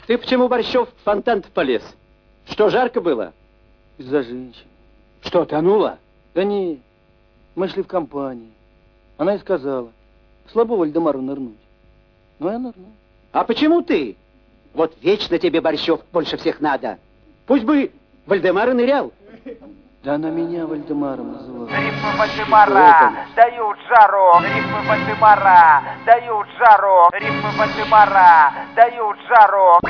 Ты почему, Борщев, в фонтан полез? Что, жарко было? Из-за женщин. Что, тонула? Да не, мы шли в компании. Она и сказала, слабо Вальдемару нырнуть. Ну, я нырнул. А почему ты? Вот вечно тебе, Борщев, больше всех надо. Пусть бы Вальдемар и нырял. Да она меня Вальдемаром называла. Рифмы Вальдемара дают жару. Рифмы Вальдемара дают жару. Рифмы Вальдемара дают жару.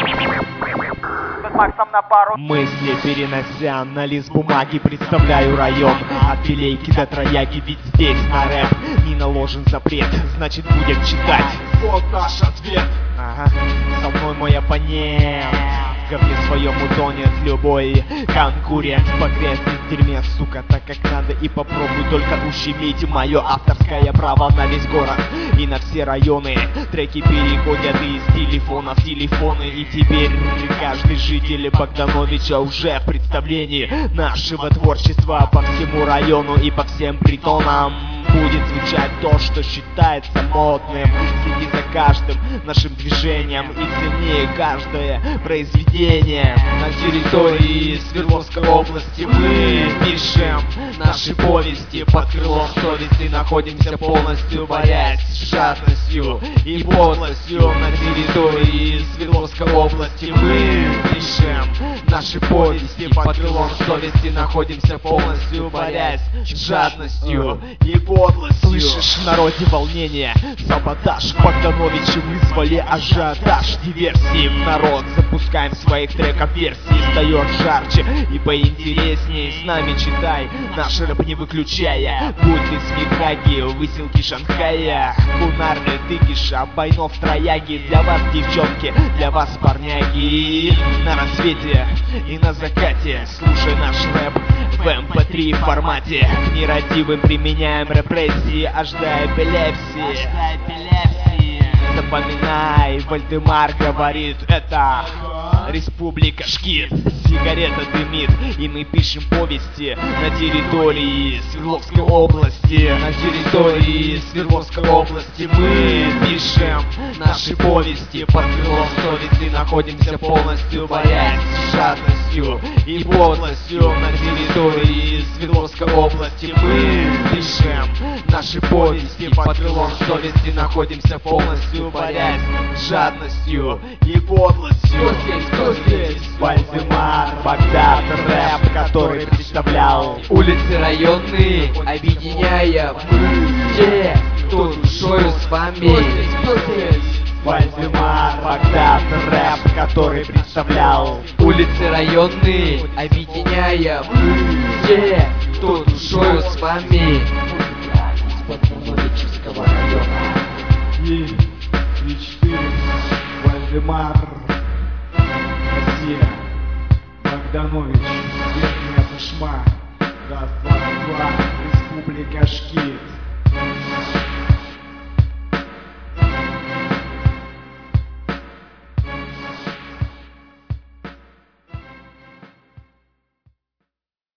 С Максом на пару. Мысли перенося на лист бумаги, представляю район от Филейки до Трояги, ведь здесь на рэп не наложен запрет, значит будем читать. Вот наш ответ. Ага. Со мной мой оппонент, в говне своем утонет любой конкурент. Погрязнет в дерьме, сука, так как надо, и попробуй только ущемить мое авторское право на весь город и на все районы. Треки переходят из телефона в телефоны, и теперь каждый житель Богдановича уже в представлении нашего творчества по всему району и по всем притонам. Будет звучать то, что считается модным. Следи за каждым нашим движением и цени каждое произведение. На территории Свердловской области мы пишем наши повести под крылом совести, находимся полностью борясь с жадностью и подлостью. На территории Свердловской области мы пишем наши повести под крылом совести, находимся полностью борясь с жадностью и подлостью. Слышишь, в народе волнение, саботаж, Богдановичи вызвали ажиотаж, диверсии в народ, запускаем своих треков версии, встает жарче и поинтереснее, с нами читай, наш рэп не выключая, будь ты с Микаги, выселки Шанхая, кунарные тыкиша, Байнов Трояги, для вас девчонки, для вас парняги, на рассвете и на закате, слушай наш рэп в MP3 формате, к нерадивым применяем репрессии аж до эпилепсии. Запоминай, Вальдемар говорит, это Республика Шкит. Сигарета дымит, и мы пишем повести на территории Свердловской области. На территории Свердловской области мы пишем наши повести под крылом совести, находимся полностью борясь с жадностью и подлостью. На территории Свердловской области мы пишем наши повести под крылом совести, находимся полностью борясь с жадностью и подлостью. Кто здесь? Вальдемар, Богдан, рэп, который представлял улицы районные, объединяя мы те, кто душою с вами. Вальдемар, Богдан, рэп, который представлял улицы районные, объединяя мы те, кто душою с вами. Из Богдановичевского района. 3-4, Вальдемар, Россия, Богданович, Верхняя Пышма, раз, два, Республика Шкит.